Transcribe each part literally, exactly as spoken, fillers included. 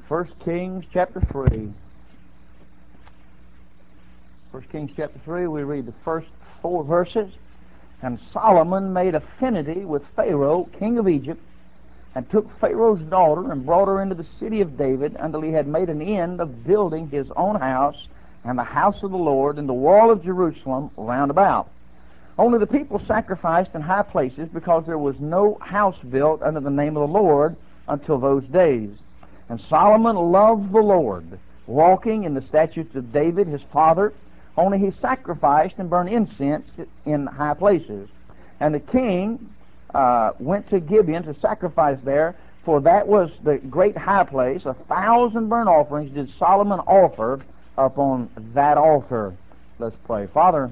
First Kings chapter three. First Kings chapter three, we read the first four verses. And Solomon made affinity with Pharaoh, king of Egypt, and took Pharaoh's daughter and brought her into the city of David until he had made an end of building his own house and the house of the Lord and the wall of Jerusalem round about. Only the people sacrificed in high places because there was no house built under the name of the Lord until those days. And Solomon loved the Lord, walking in the statutes of David his father, only he sacrificed and burned incense in high places. And the king uh, went to Gibeon to sacrifice there, for that was the great high place. A thousand burnt offerings did Solomon offer upon that altar. Let's pray. Father,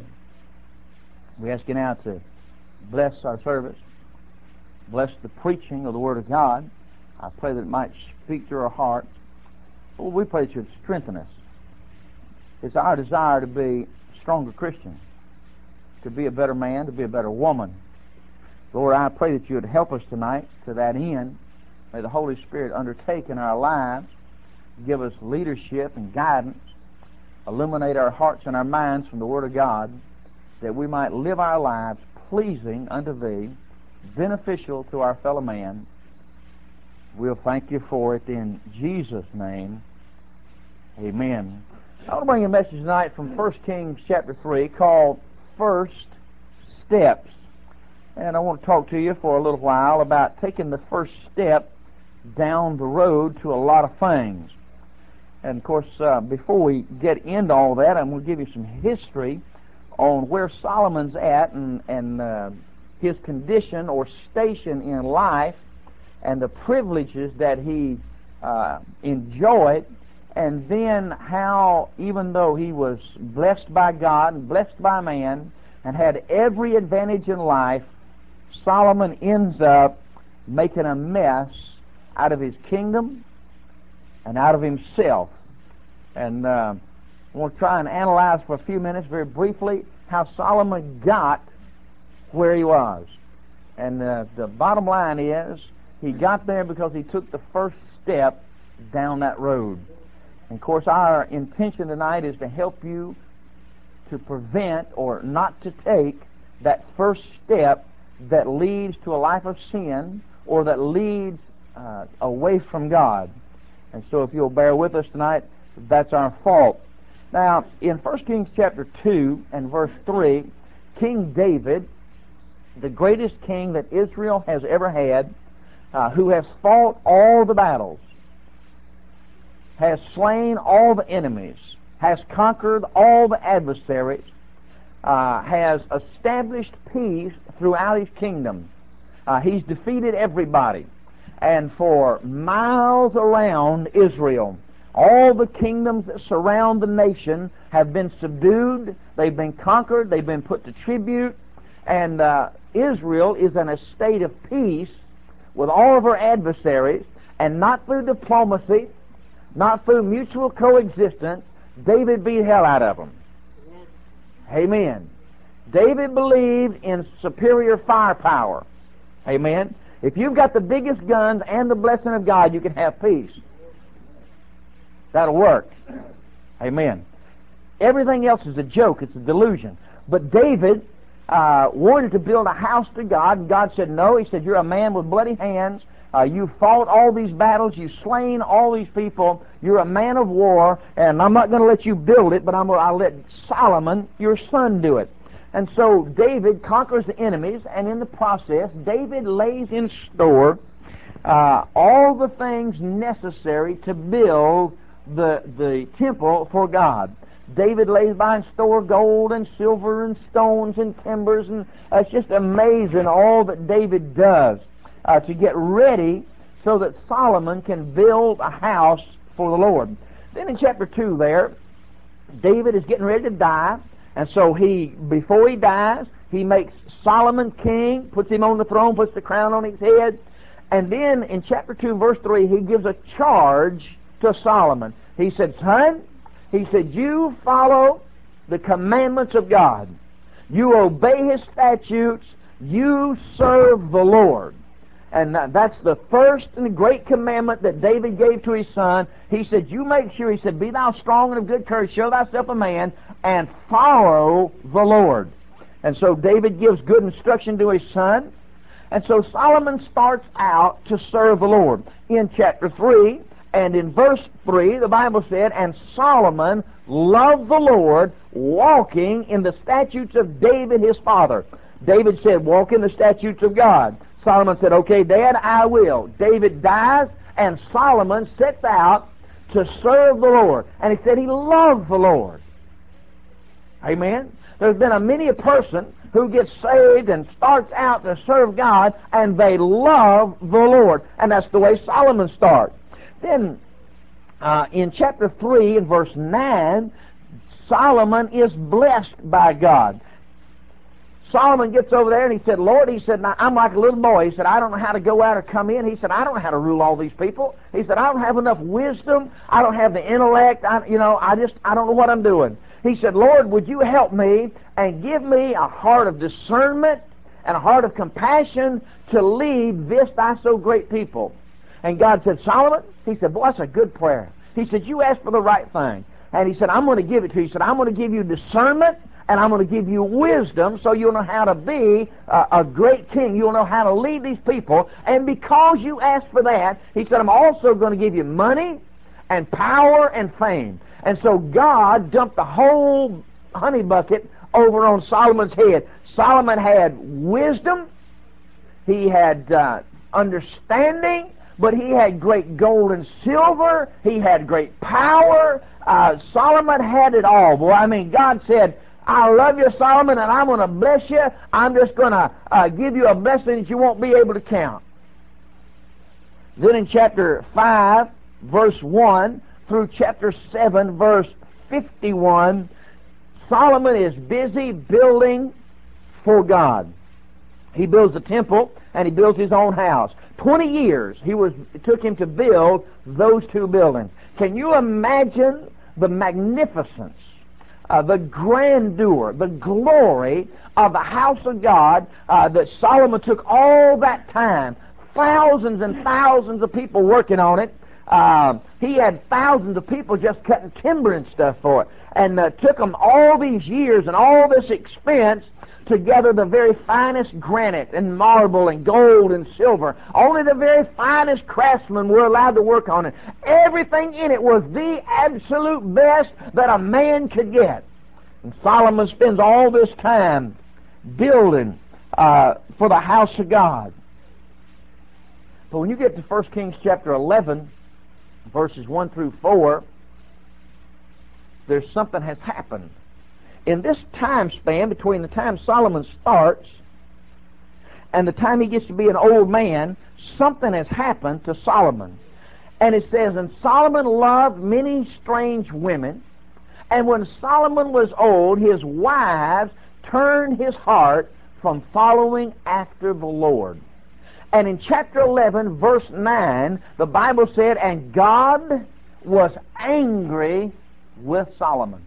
we ask you now to bless our service, bless the preaching of the Word of God. I pray that it might speak to our hearts. Lord, we pray that you would strengthen us. It's our desire to be stronger Christians, to be a better man, to be a better woman. Lord, I pray that you would help us tonight to that end. May the Holy Spirit undertake in our lives, give us leadership and guidance, illuminate our hearts and our minds from the Word of God, that we might live our lives pleasing unto Thee, beneficial to our fellow man. We'll thank you for it in Jesus' name. Amen. I want to bring a message tonight from First Kings chapter three called First Steps. And I want to talk to you for a little while about taking the first step down the road to a lot of things. And of course, uh, before we get into all that, I'm going to give you some history on where Solomon's at and, and uh, his condition or station in life and the privileges that he uh, enjoyed, and then how, even though he was blessed by God and blessed by man and had every advantage in life, Solomon ends up making a mess out of his kingdom and out of himself. And uh, I want to try and analyze for a few minutes, very briefly, how Solomon got where he was. And uh, the bottom line is, he got there because he took the first step down that road. And of course, our intention tonight is to help you to prevent or not to take that first step that leads to a life of sin or that leads uh, away from God. And so if you'll bear with us tonight, that's our fault. Now, in First Kings chapter two and verse three, King David, the greatest king that Israel has ever had, uh, who has fought all the battles, has slain all the enemies, has conquered all the adversaries, uh, has established peace throughout his kingdom. Uh, he's defeated everybody. And for miles around Israel, all the kingdoms that surround the nation have been subdued, they've been conquered, they've been put to tribute, and uh, Israel is in a state of peace with all of her adversaries, and not through diplomacy, not through mutual coexistence. David beat hell out of them. Amen. David believed in superior firepower. Amen. If you've got the biggest guns and the blessing of God, you can have peace. That'll work. Amen. Everything else is a joke. It's a delusion. But David uh, wanted to build a house to God, and God said no. He said, you're a man with bloody hands. Uh, you fought all these battles. You've slain all these people. You're a man of war, and I'm not going to let you build it, but I'm going to I'll let Solomon, your son, do it. And so David conquers the enemies, and in the process, David lays in store uh, all the things necessary to build the, the temple for God. David lays by in store gold and silver and stones and timbers, and uh, it's just amazing all that David does uh, to get ready so that Solomon can build a house for the Lord. Then in chapter two there, David is getting ready to die, and so he, before he dies, he makes Solomon king, puts him on the throne, puts the crown on his head, and then in chapter two, verse three, he gives a charge to Solomon. He said, son, he said, you follow the commandments of God. You obey his statutes. You serve the Lord. And that's the first and great commandment that David gave to his son. He said, you make sure, he said, be thou strong and of good courage, show thyself a man, and follow the Lord. And so David gives good instruction to his son. And so Solomon starts out to serve the Lord. In chapter three and in verse three, the Bible said, and Solomon loved the Lord, walking in the statutes of David his father. David said, walk in the statutes of God. Solomon said, okay, Dad, I will. David dies, and Solomon sets out to serve the Lord. And he said he loved the Lord. Amen? There's been a many a person who gets saved and starts out to serve God, and they love the Lord. And that's the way Solomon starts. Then, uh, in chapter three, in verse nine, Solomon is blessed by God. Solomon gets over there and he said, Lord, he said, now, I'm like a little boy. He said, I don't know how to go out or come in. He said, I don't know how to rule all these people. He said, I don't have enough wisdom. I don't have the intellect. I, you know, I just, I don't know what I'm doing. He said, Lord, would you help me and give me a heart of discernment and a heart of compassion to lead this thy so great people. And God said, Solomon, he said, boy, that's a good prayer. He said, you asked for the right thing. And he said, I'm going to give it to you. He said, I'm going to give you discernment, and I'm going to give you wisdom so you'll know how to be a, a great king. You'll know how to lead these people. And because you asked for that, he said, I'm also going to give you money and power and fame. And so God dumped the whole honey bucket over on Solomon's head. Solomon had wisdom. He had uh, understanding. But he had great gold and silver. He had great power. Uh, Solomon had it all. Boy, I mean, God said, I love you, Solomon, and I'm going to bless you. I'm just going to uh, give you a blessing that you won't be able to count. Then in chapter five, verse one, through chapter seven, verse fifty-one, Solomon is busy building for God. He builds a temple, and he builds his own house. Twenty years he was, it took him to build those two buildings. Can you imagine the magnificence, uh, the grandeur, the glory of the house of God uh, that Solomon took all that time? Thousands and thousands of people working on it. Uh, he had thousands of people just cutting timber and stuff for it. And uh, took them all these years and all this expense to gather the very finest granite and marble and gold and silver. Only the very finest craftsmen were allowed to work on it. Everything in it was the absolute best that a man could get. And Solomon spends all this time building uh, for the house of God. But when you get to First Kings chapter eleven, verses one through four, there's something has happened. In this time span between the time Solomon starts and the time he gets to be an old man, something has happened to Solomon. And it says, and Solomon loved many strange women, and when Solomon was old, his wives turned his heart from following after the Lord. And in chapter eleven, verse nine, the Bible said, and God was angry with Solomon.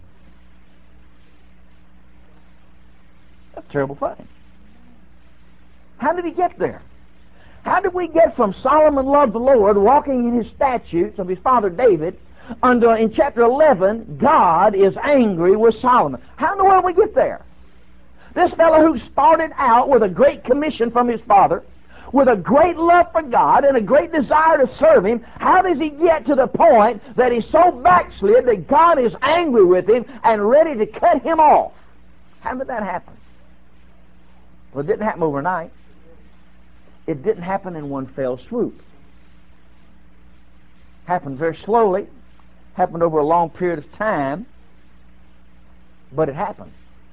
That's a terrible thing. How did he get there? How did we get from Solomon loved the Lord, walking in his statutes of his father David, unto in chapter eleven, God is angry with Solomon? How in the world did we get there? This fellow who started out with a great commission from his father, with a great love for God and a great desire to serve Him, how does he get to the point that he's so backslid that God is angry with him and ready to cut him off? How did that happen? Well, it didn't happen overnight. It didn't happen in one fell swoop. It happened very slowly. Happened over a long period of time. But it happened.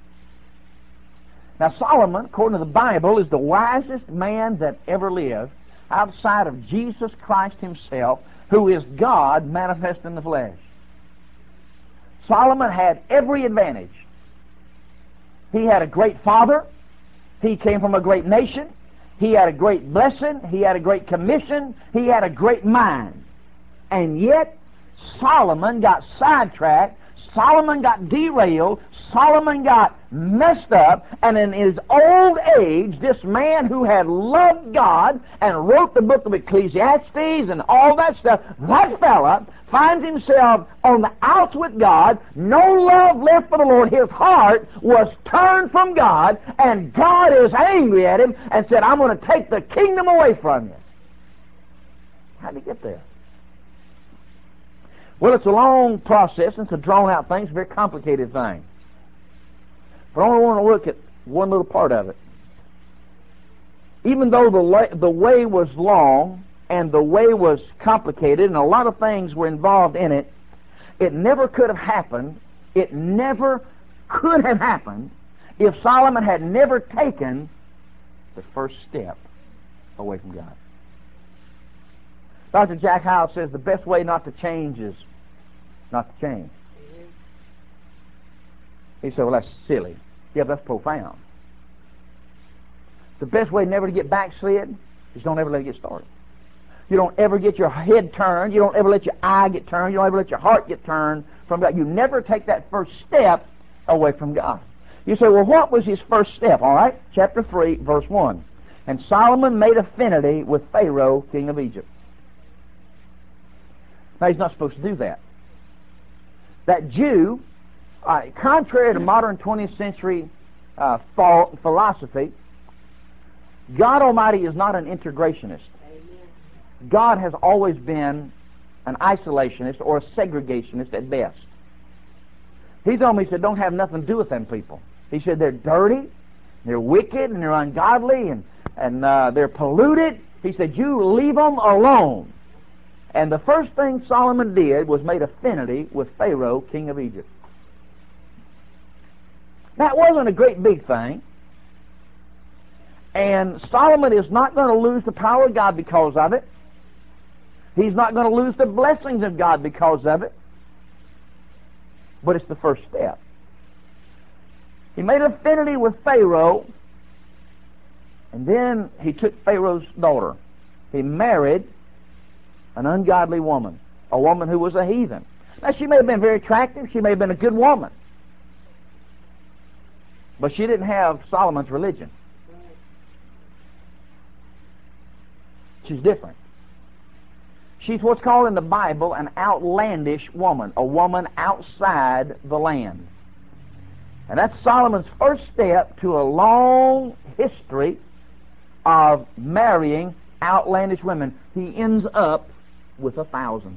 Now, Solomon, according to the Bible, is the wisest man that ever lived outside of Jesus Christ himself, who is God manifest in the flesh. Solomon had every advantage. He had a great father. He came from a great nation. He had a great blessing. He had a great commission. He had a great mind. And yet, Solomon got sidetracked Solomon got derailed. Solomon got messed up. And in his old age, this man who had loved God and wrote the book of Ecclesiastes and all that stuff, that fella finds himself on the outs with God, no love left for the Lord. His heart was turned from God, and God is angry at him and said, I'm going to take the kingdom away from you. How did he get there? Well, it's a long process. It's a drawn-out thing. It's a very complicated thing. But I only want to look at one little part of it. Even though the, la- the way was long and the way was complicated and a lot of things were involved in it, it never could have happened. It never could have happened if Solomon had never taken the first step away from God. Doctor Jack Hyles says the best way not to change is not to change. He said, well, that's silly. Yeah, but that's profound. The best way never to get backslid is don't ever let it get started. You don't ever get your head turned. You don't ever let your eye get turned. You don't ever let your heart get turned from God. You never take that first step away from God. You say, well, what was his first step? All right, chapter three, verse one. And Solomon made affinity with Pharaoh, king of Egypt. Now, he's not supposed to do that. That Jew, uh, contrary to modern twentieth century uh, thought, philosophy, God Almighty is not an integrationist. God has always been an isolationist or a segregationist at best. He told me, he said, don't have nothing to do with them people. He said, they're dirty, they're wicked, and they're ungodly, and, and uh, they're polluted. He said, you leave them alone. And the first thing Solomon did was made affinity with Pharaoh, king of Egypt. That wasn't a great big thing. And Solomon is not going to lose the power of God because of it. He's not going to lose the blessings of God because of it. But it's the first step. He made affinity with Pharaoh, and then he took Pharaoh's daughter. He married an ungodly woman, a woman who was a heathen. Now, she may have been very attractive. She may have been a good woman. But she didn't have Solomon's religion. She's different. She's what's called in the Bible an outlandish woman, a woman outside the land. And that's Solomon's first step to a long history of marrying outlandish women. He ends up with a thousand.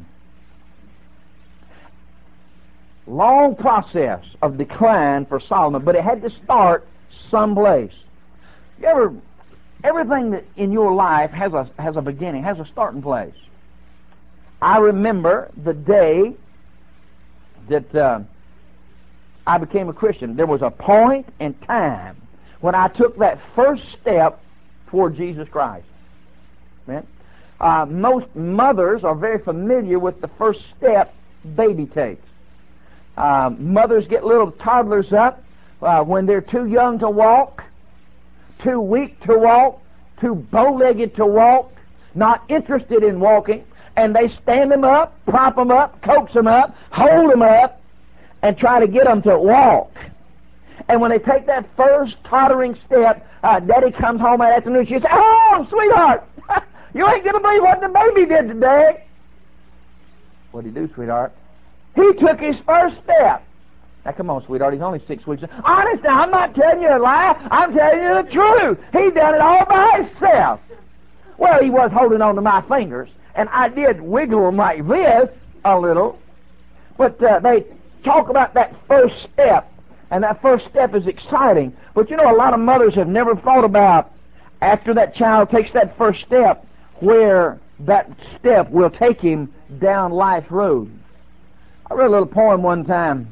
Long process of decline for Solomon, but it had to start someplace. You ever, everything that in your life has a has a beginning, has a starting place. I remember the day that uh, I became a Christian. There was a point in time when I took that first step toward Jesus Christ. Amen. Uh, most mothers are very familiar with the first step baby takes. Uh, mothers get little toddlers up uh, when they're too young to walk, too weak to walk, too bow-legged to walk, not interested in walking, and they stand them up, prop them up, coax them up, hold them up, and try to get them to walk. And when they take that first tottering step, uh, Daddy comes home that afternoon, she says, oh, sweetheart, you ain't going to believe what the baby did today. What'd he do, sweetheart? He took his first step. Now, come on, sweetheart, he's only six weeks. Honest, now, I'm not telling you a lie. I'm telling you the truth. He done it all by himself. Well, he was holding on to my fingers, and I did wiggle them like this a little. But uh, they talk about that first step, and that first step is exciting. But you know, a lot of mothers have never thought about, after that child takes that first step, where that step will take him down life's road. I read a little poem one time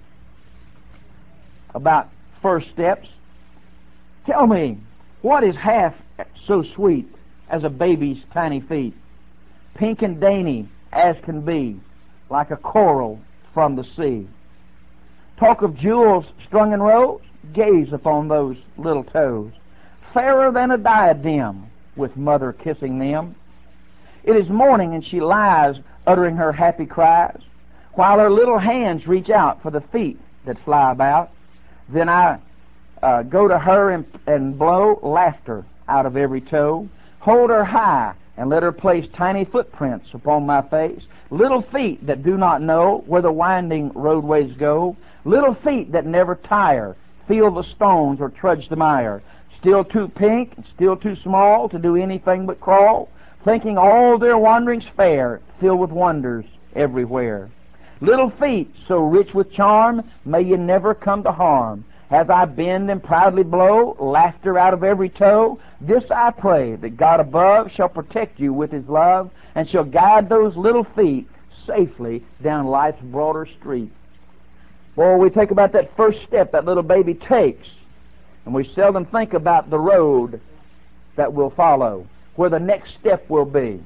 about first steps. Tell me, what is half so sweet as a baby's tiny feet, pink and dainty as can be, like a coral from the sea? Talk of jewels strung in rows, gaze upon those little toes, fairer than a diadem, with mother kissing them. It is morning, and she lies, uttering her happy cries, while her little hands reach out for the feet that fly about. Then I uh, go to her and, and blow laughter out of every toe. Hold her high and let her place tiny footprints upon my face. Little feet that do not know where the winding roadways go. Little feet that never tire, feel the stones or trudge the mire. Still too pink, still too small to do anything but crawl. Thinking all their wanderings fair, filled with wonders everywhere. Little feet so rich with charm, may you never come to harm. As I bend and proudly blow laughter out of every toe, this I pray, that God above shall protect you with His love, and shall guide those little feet safely down life's broader street. Boy, we think about that first step that little baby takes, and we seldom think about the road that will follow, where the next step will be.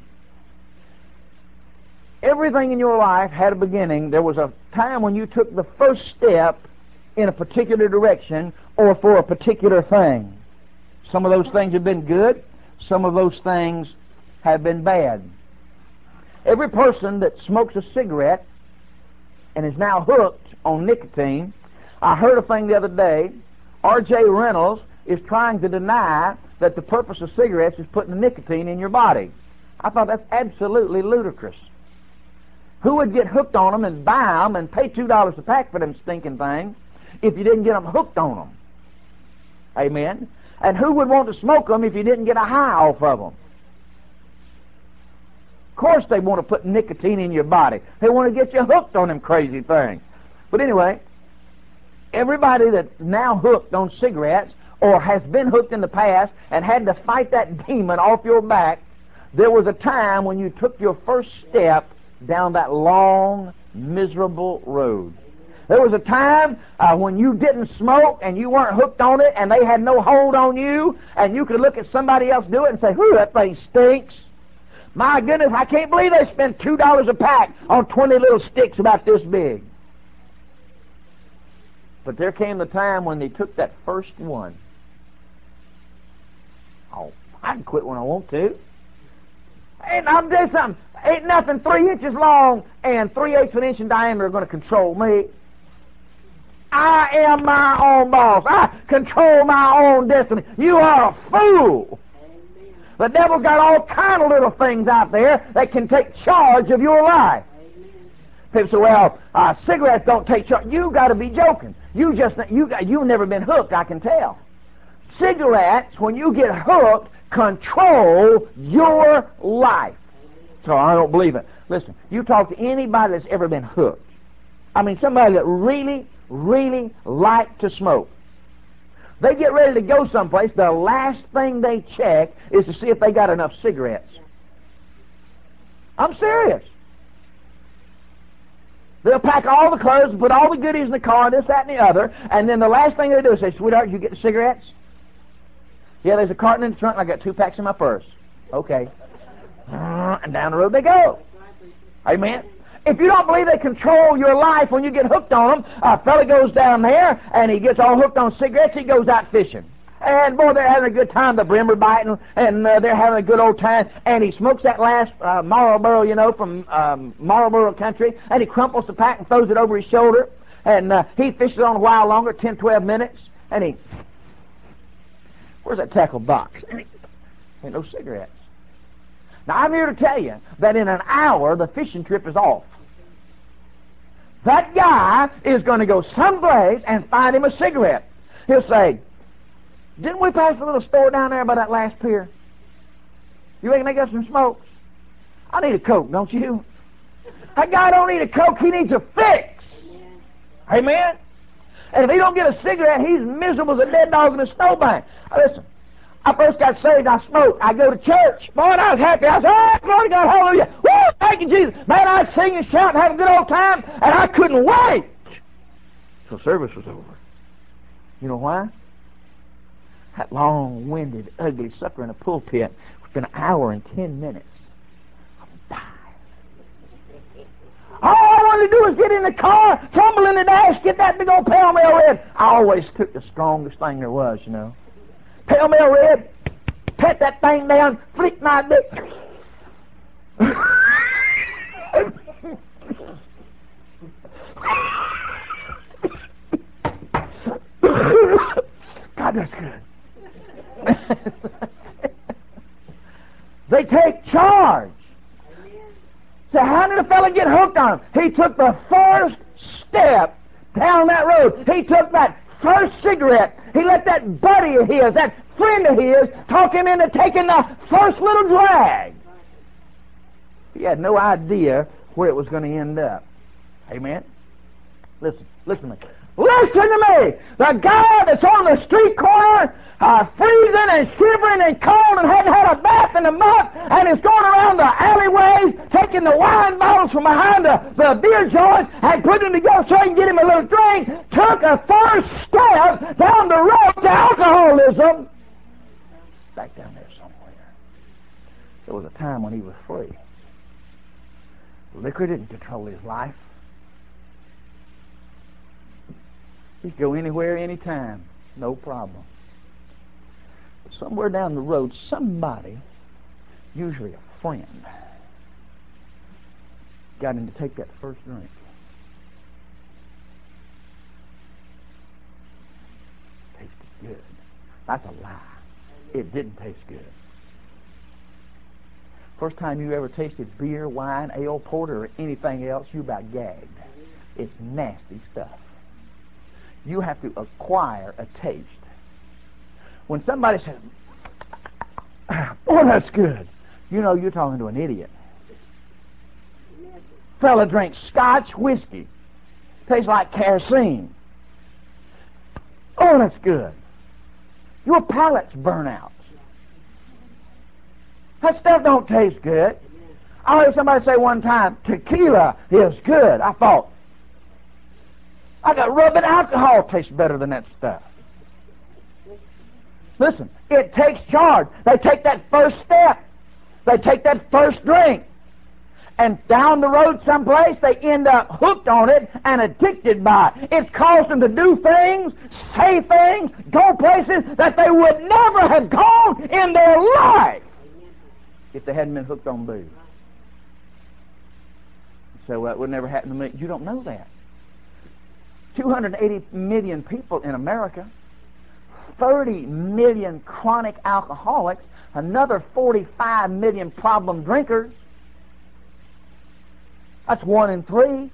Everything in your life had a beginning. There was a time when you took the first step in a particular direction or for a particular thing. Some of those things have been good. Some of those things have been bad. Every person that smokes a cigarette and is now hooked on nicotine. I heard a thing the other day. R J Reynolds is trying to deny that the purpose of cigarettes is putting the nicotine in your body. I thought that's absolutely ludicrous. Who would get hooked on them and buy them and pay two dollars a pack for them stinking things if you didn't get them hooked on them? Amen? And who would want to smoke them if you didn't get a high off of them? Of course they want to put nicotine in your body. They want to get you hooked on them crazy things. But anyway, everybody that's now hooked on cigarettes or has been hooked in the past and had to fight that demon off your back, there was a time when you took your first step down that long, miserable road. There was a time uh, when you didn't smoke and you weren't hooked on it and they had no hold on you, and you could look at somebody else do it and say, whew, that thing stinks. My goodness, I can't believe they spent two dollars a pack on twenty little sticks about this big. But there came the time when they took that first one. Oh, I can quit when I want to. Ain't, I'm doing something. Ain't nothing three inches long and three-eighths of an inch in diameter are going to control me. I am my own boss. I control my own destiny. You are a fool. Amen. The devil's got all kind of little things out there that can take charge of your life. Amen. People say, well, uh, cigarettes don't take charge. You got to be joking. You just you got, you've never been hooked, I can tell. Cigarettes, when you get hooked, control your life. So I don't believe it. Listen, you talk to anybody that's ever been hooked. I mean, somebody that really, really liked to smoke. They get ready to go someplace, the last thing they check is to see if they got enough cigarettes. I'm serious. They'll pack all the clothes, put all the goodies in the car, this, that, and the other, and then the last thing they do is say, sweetheart, did you get the cigarettes? Yeah, there's a carton in the trunk, and I got two packs in my purse. Okay. And down the road they go. Amen? If you don't believe they control your life when you get hooked on them, a fella goes down there, and he gets all hooked on cigarettes, he goes out fishing. And, boy, they're having a good time, the brim are biting, and uh, they're having a good old time, and he smokes that last uh, Marlboro, you know, from um, Marlboro country, and he crumples the pack and throws it over his shoulder, and uh, he fishes on a while longer, ten, twelve minutes, and he... Where's that tackle box? Ain't no cigarettes. Now, I'm here to tell you that in an hour, the fishing trip is off. That guy is going to go someplace and find him a cigarette. He'll say, didn't we pass a little store down there by that last pier? You reckon they got some smokes? I need a Coke, don't you? That guy don't need a Coke, he needs a fix. Yeah. Amen? And if he don't get a cigarette, he's miserable as a dead dog in a snowbank. Listen, I first got saved, I smoked. I go to church. Boy, I was happy. I said, oh, glory to God, hallelujah. Woo, thank you, Jesus. Man, I'd sing and shout and have a good old time, and I couldn't wait till service was over. You know why? That long-winded, ugly sucker in a pulpit for an hour and ten minutes. All I wanted to do was get in the car, tumble in the dash, get that big old Pale Male Red. I always took the strongest thing there was, you know. Pale Male Red, pet that thing down, flick my dick. So how did a fella get hooked on him? He took the first step down that road. He took that first cigarette. He let that buddy of his, that friend of his, talk him into taking the first little drag. He had no idea where it was going to end up. Amen? Listen, listen to me. Listen to me! The guy that's on the street corner, uh, freezing and shivering and cold and hadn't had a bath in a month, and is going around the alleyways, taking the wine bottles from behind the, the beer joints and putting them together so he can get him a little drink, took a first step down the road to alcoholism. Back down there somewhere. There was a time when he was free. Liquor didn't control his life. He could go anywhere, anytime. No problem. But somewhere down the road, somebody, usually a friend, got him to take that first drink. Tasted good. That's a lie. It didn't taste good. First time you ever tasted beer, wine, ale, porter, or anything else, you about gagged. It's nasty stuff. You have to acquire a taste. When somebody says, "Boy, that's good," you know you're talking to an idiot. Fella drinks Scotch whiskey. Tastes like kerosene. Oh, that's good. Your palate's burn out. That stuff don't taste good. I heard somebody say one time, tequila is good. I thought, I got rubbing alcohol tastes better than that stuff. Listen, it takes charge. They take that first step. They take that first drink. And down the road someplace, they end up hooked on it and addicted by it. It's caused them to do things, say things, go places that they would never have gone in their life if they hadn't been hooked on booze. So well, it would never happen to me. You don't know that. two hundred eighty million people in America, thirty million chronic alcoholics, another forty-five million problem drinkers. That's one in three.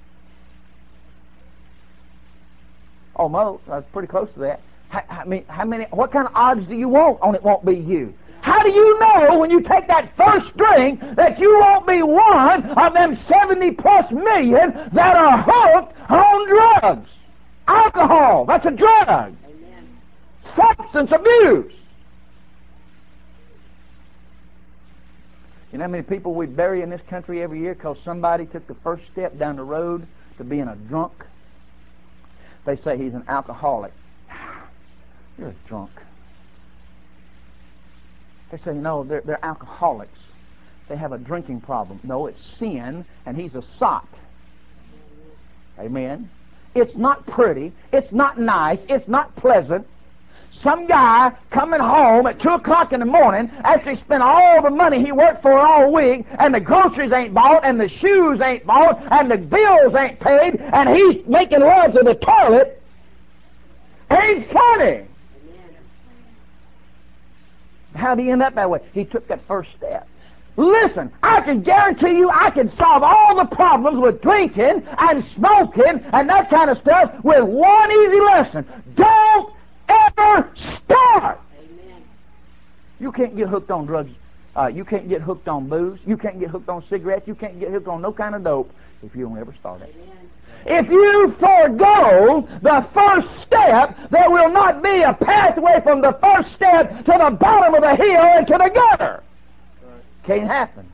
Almost. That's pretty close to that. How, I mean, how many? What kind of odds do you want on it won't be you? How do you know when you take that first drink that you won't be one of them seventy plus million that are hooked on drugs? Alcohol, that's a drug. Amen. Substance abuse. You know how many people we bury in this country every year because somebody took the first step down the road to being a drunk? They say he's an alcoholic. You're a drunk. They say, no, they're, they're alcoholics. They have a drinking problem. No, it's sin, and he's a sot. Amen? It's not pretty. It's not nice. It's not pleasant. Some guy coming home at two o'clock in the morning after he spent all the money he worked for all week, and the groceries ain't bought, and the shoes ain't bought, and the bills ain't paid, and he's making love to the toilet. Ain't funny. How did he end up that way? He took that first step. Listen, I can guarantee you I can solve all the problems with drinking and smoking and that kind of stuff with one easy lesson. Don't ever start. Amen. You can't get hooked on drugs. Uh, you can't get hooked on booze. You can't get hooked on cigarettes. You can't get hooked on no kind of dope if you don't ever start it. Amen. If you forego the first step, there will not be a pathway from the first step to the bottom of the hill and to the gutter. Right. Can't happen.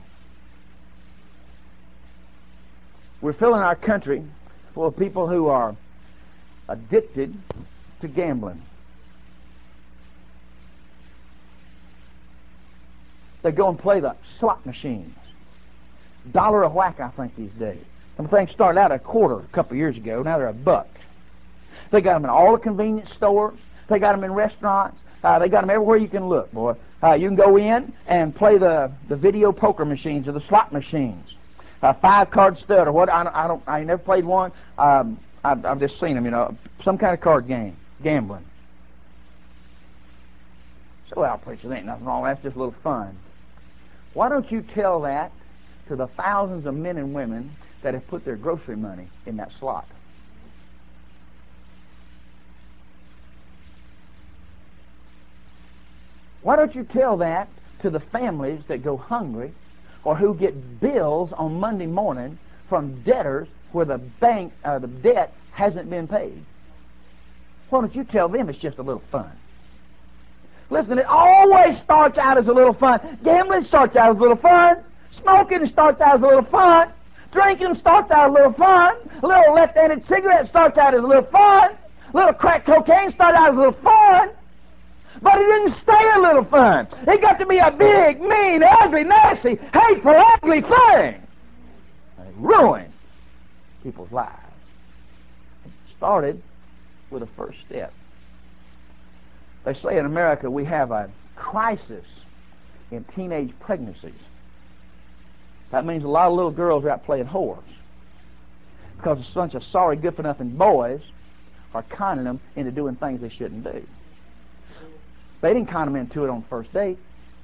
We're filling our country full of people who are addicted to gambling. They go and play the slot machines. Dollar a whack, I think, these days. Some things started out at a quarter a couple of years ago. Now they're a buck. They got them in all the convenience stores. They got them in restaurants. Uh, they got them everywhere you can look, boy. Uh, you can go in and play the, the video poker machines or the slot machines. Uh, five card stud or what? I don't. I, don't, I never played one. Um, I've, I've just seen them. You know, some kind of card game, gambling. So, well, preacher, there ain't nothing wrong. That's just a little fun. Why don't you tell that to the thousands of men and women that have put their grocery money in that slot. Why don't you tell that to the families that go hungry or who get bills on Monday morning from debtors where the bank, uh, the debt hasn't been paid? Why don't you tell them it's just a little fun? Listen, it always starts out as a little fun. Gambling starts out as a little fun. Smoking starts out as a little fun. Drinking starts out as a little fun. A little left-handed cigarette starts out as a little fun. A little crack cocaine starts out as a little fun. But it didn't stay a little fun. It got to be a big, mean, ugly, nasty, hateful, ugly thing. And it ruined people's lives. It started with a first step. They say in America we have a crisis in teenage pregnancies. That means a lot of little girls are out playing whores because a bunch of sorry, good-for-nothing boys are conning them into doing things they shouldn't do. They didn't con them into it on the first date.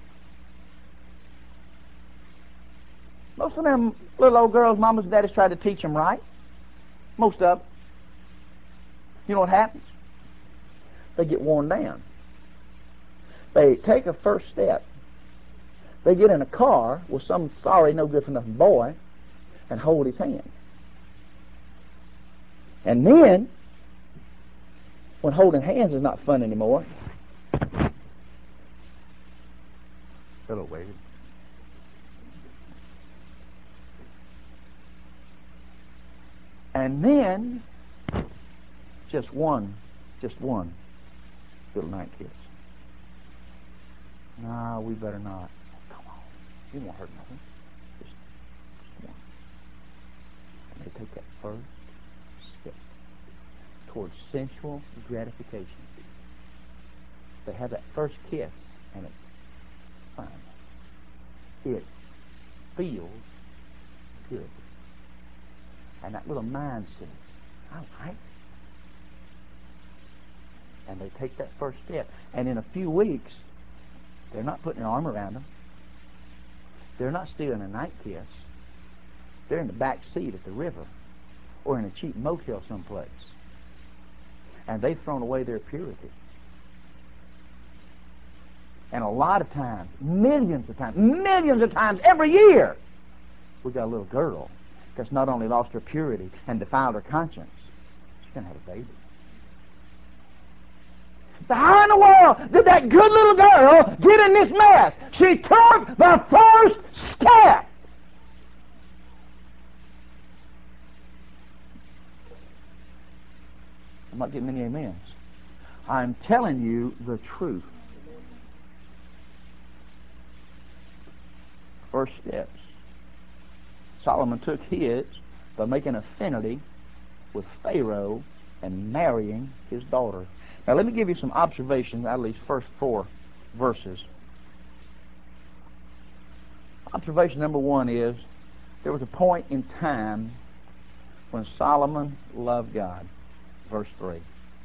Most of them little old girls, mamas and daddies tried to teach them right. Most of them. You know what happens? They get worn down. They take a first step. They get in a car with some sorry, no good for nothing boy and hold his hand. And then, when holding hands is not fun anymore, hello, Wade. And then, just one, just one little night kiss. Nah, we better not. Come on. You won't hurt nothing. Just, just one. And they take that first step towards sensual gratification. They have that first kiss, and it's fun. It feels good. And that little mind says, all right. And they take that first step. And in a few weeks, they're not putting an arm around them. They're not stealing a night kiss. They're in the back seat at the river or in a cheap motel someplace. And they've thrown away their purity. And a lot of times, millions of times, millions of times every year, we got a little girl that's not only lost her purity and defiled her conscience, she's going to have a baby. So how in the world did that good little girl get in this mess? She took the first step. I'm not getting many amens. I'm telling you the truth. First steps. Solomon took his by making affinity with Pharaoh and marrying his daughter. Now let me give you some observations out of these first four verses. Observation number one is there was a point in time when Solomon loved God. Verse three.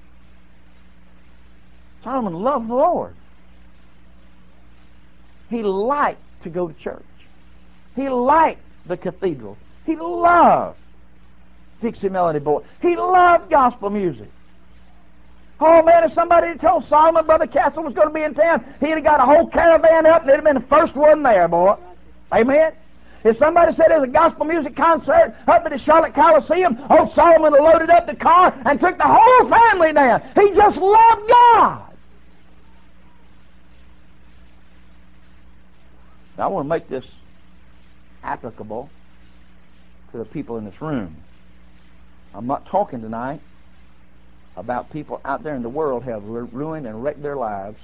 Solomon loved the Lord. He liked to go to church. He liked the cathedral. He loved Dixie Melody Boy. He loved gospel music. Oh man, if somebody had told Solomon Brother Castle was going to be in town, he'd have got a whole caravan up and they'd have been the first one there, boy. Amen? If somebody said there's a gospel music concert up at the Charlotte Coliseum, oh, Solomon loaded up the car and took the whole family down. He just loved God. Now, I want to make this applicable to the people in this room. I'm not talking tonight about people out there in the world who have ruined and wrecked their lives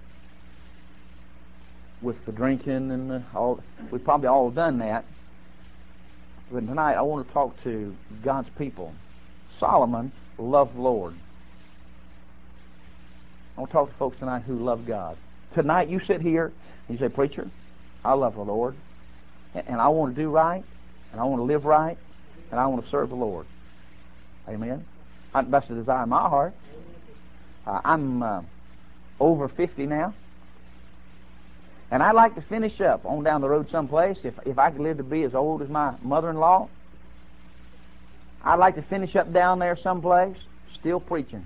with the drinking and the, all. We've probably all done that. But tonight I want to talk to God's people. Solomon loved the Lord. I want to talk to folks tonight who love God. Tonight you sit here and you say, preacher, I love the Lord, and I want to do right, and I want to live right, and I want to serve the Lord. Amen? That's the desire of my heart. Uh, I'm uh, over fifty now. And I'd like to finish up on down the road someplace, if, if I could live to be as old as my mother-in-law. I'd like to finish up down there someplace, still preaching,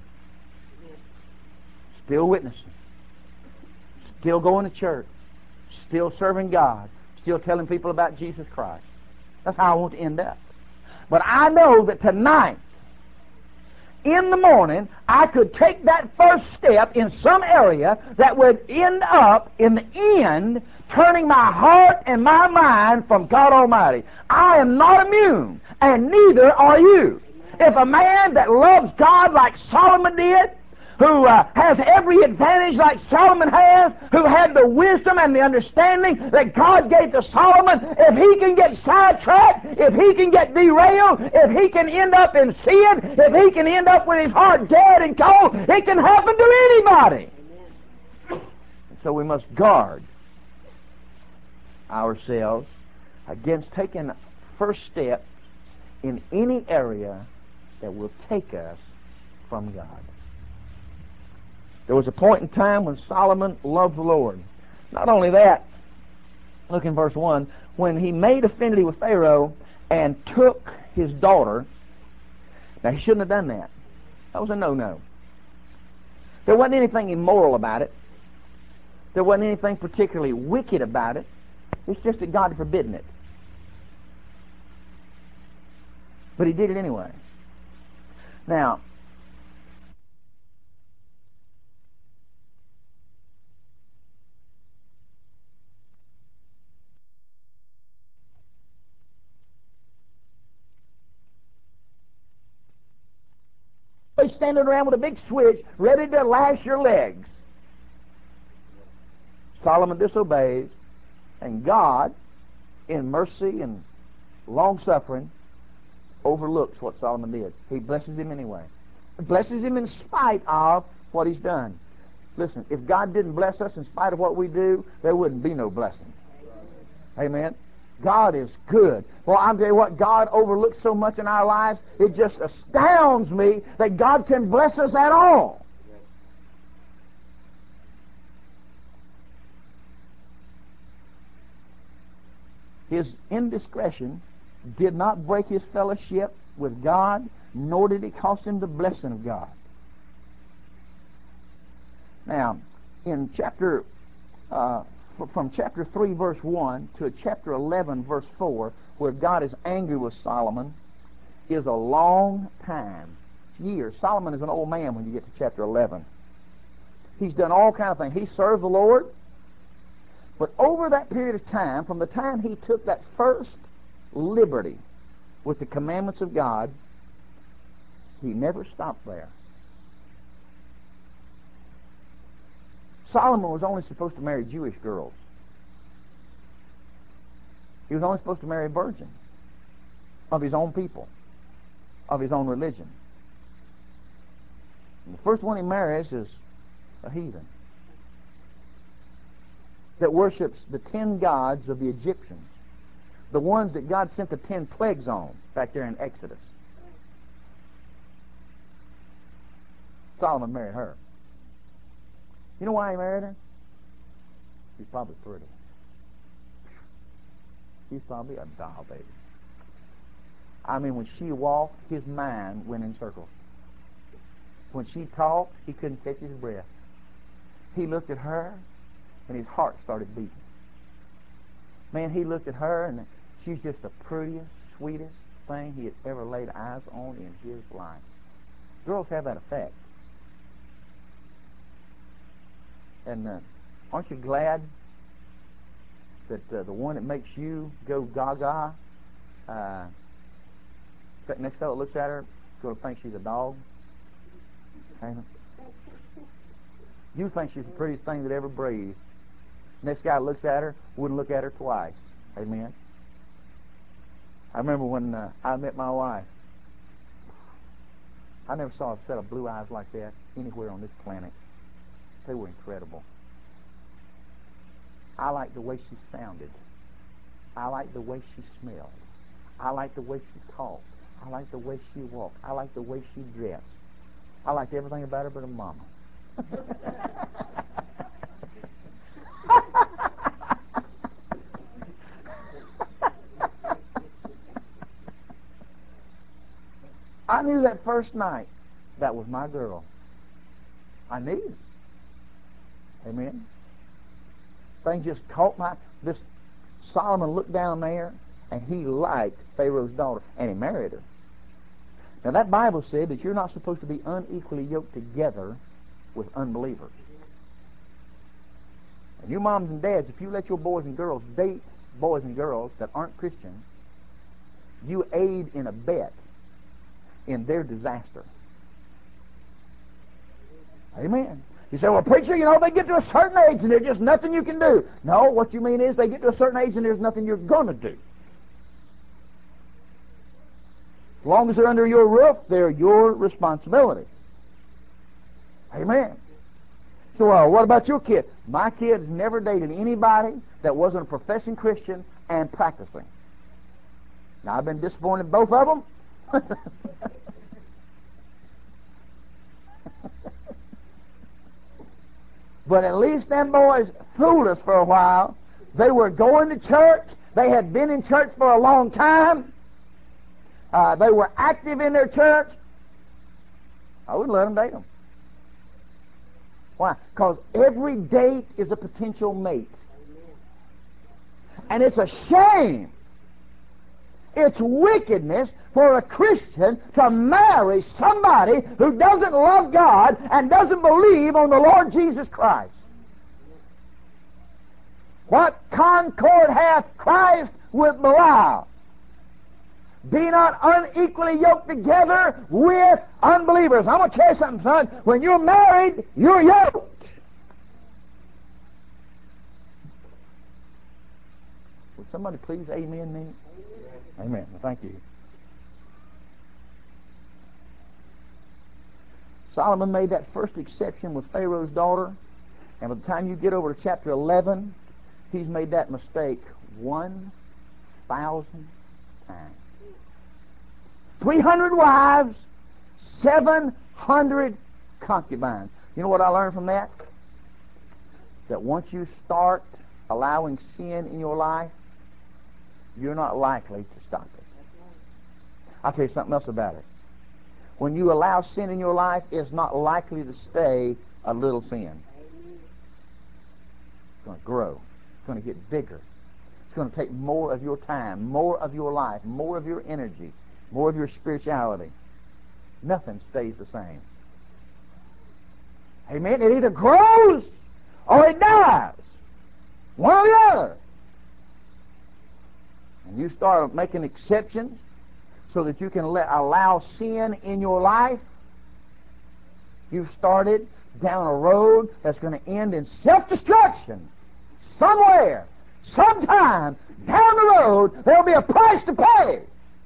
still witnessing, still going to church, still serving God, still telling people about Jesus Christ. That's how I want to end up. But I know that tonight, in the morning, I could take that first step in some area that would end up, in the end, turning my heart and my mind from God Almighty. I am not immune, and neither are you. If a man that loves God like Solomon did, who uh, has every advantage like Solomon has, who had the wisdom and the understanding that God gave to Solomon, if he can get sidetracked, if he can get derailed, if he can end up in sin, if he can end up with his heart dead and cold, it can happen to anybody. Amen. So we must guard ourselves against taking first steps in any area that will take us from God. There was a point in time when Solomon loved the Lord. Not only that, look in verse one, when he made affinity with Pharaoh and took his daughter. Now, he shouldn't have done that. That was a no-no. There wasn't anything immoral about it. There wasn't anything particularly wicked about it. It's just that God had forbidden it. But he did it anyway. Now, he's standing around with a big switch ready to lash your legs. Solomon disobeys, and God, in mercy and long-suffering, overlooks what Solomon did. He blesses him anyway. He blesses him in spite of what he's done. Listen, if God didn't bless us in spite of what we do, there wouldn't be no blessing. Amen? God is good. Well, I'm telling you what, God overlooks so much in our lives, it just astounds me that God can bless us at all. His indiscretion did not break his fellowship with God, nor did it cost him the blessing of God. Now, in chapter uh, from chapter three, verse one, to chapter eleven, verse four, where God is angry with Solomon, is a long time. Years. Solomon is an old man when you get to chapter eleven. He's done all kind of things. He served the Lord. But over that period of time, from the time he took that first liberty with the commandments of God, he never stopped there. Solomon was only supposed to marry Jewish girls. He was only supposed to marry a virgin of his own people, of his own religion. And the first one he marries is a heathen that worships the ten gods of the Egyptians, the ones that God sent the ten plagues on back there in Exodus. Solomon married her. You know why he married her? She's probably pretty. She's probably a doll baby. I mean, when she walked, his mind went in circles. When she talked, he couldn't catch his breath. He looked at her, and his heart started beating. Man, he looked at her, and she's just the prettiest, sweetest thing he had ever laid eyes on in his life. Girls have that effect. And uh, aren't you glad that uh, the one that makes you go gaga, uh, that next fellow looks at her, is going to think she's a dog? Amen. You think she's the prettiest thing that ever breathed. Next guy looks at her, wouldn't look at her twice. Amen. I remember when uh, I met my wife, I never saw a set of blue eyes like that anywhere on this planet. They were incredible. I liked the way she sounded. I liked the way she smelled. I liked the way she talked. I liked the way she walked. I liked the way she dressed. I liked everything about her but her mama. I knew that first night that was my girl. I knew it. Amen. Things just caught my... This Solomon looked down there, and he liked Pharaoh's daughter, and he married her. Now, that Bible said that you're not supposed to be unequally yoked together with unbelievers. And you moms and dads, if you let your boys and girls date boys and girls that aren't Christians, you aid and abet in their disaster. Amen. You say, well, preacher, you know, they get to a certain age and there's just nothing you can do. No, what you mean is they get to a certain age and there's nothing you're going to do. As long as they're under your roof, they're your responsibility. Amen. So uh, what about your kid? My kid's never dated anybody that wasn't a professing Christian and practicing. Now, I've been disappointed in both of them. But at least them boys fooled us for a while. They were going to church. They had been in church for a long time. Uh, they were active in their church. I wouldn't let them date them. Why? Because every date is a potential mate. And it's a shame. It's wickedness for a Christian to marry somebody who doesn't love God and doesn't believe on the Lord Jesus Christ. What concord hath Christ with Belial? Be not unequally yoked together with unbelievers. I'm going to tell you something, son. When you're married, you're yoked. Would somebody please amen me? Amen. Well, thank you. Solomon made that first exception with Pharaoh's daughter, and by the time you get over to chapter eleven, he's made that mistake one thousand times. three hundred wives, seven hundred concubines. You know what I learned from that? That once you start allowing sin in your life, you're not likely to stop it. I'll tell you something else about it. When you allow sin in your life, it's not likely to stay a little sin. It's going to grow. It's going to get bigger. It's going to take more of your time, more of your life, more of your energy, more of your spirituality. Nothing stays the same. Amen? It either grows or it dies. One or the other. And you start making exceptions so that you can let, allow sin in your life, you've started down a road that's going to end in self-destruction. Somewhere, sometime, down the road, there'll be a price to pay.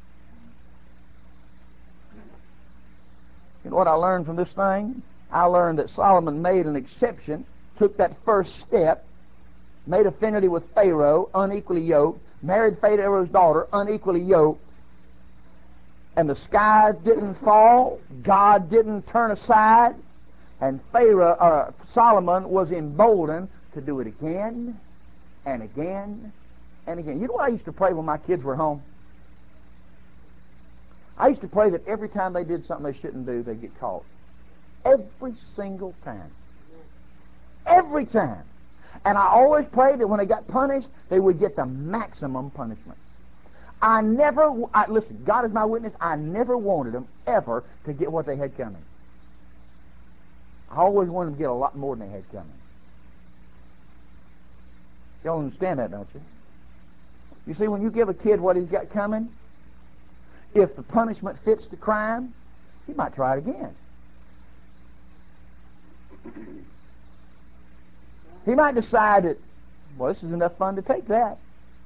You know what I learned from this thing? I learned that Solomon made an exception, took that first step, made affinity with Pharaoh, unequally yoked, married Pharaoh's daughter, unequally yoked, and the sky didn't fall, God didn't turn aside, and Pharaoh, uh, Solomon was emboldened to do it again and again and again. You know what I used to pray when my kids were home? I used to pray that every time they did something they shouldn't do, they'd get caught. Every single time. Every time. And I always prayed that when they got punished, they would get the maximum punishment. I never, I, listen, God is my witness, I never wanted them ever to get what they had coming. I always wanted them to get a lot more than they had coming. Y'all understand that, don't you? You see, when you give a kid what he's got coming, if the punishment fits the crime, he might try it again. He might decide that, well, this is enough fun to take that.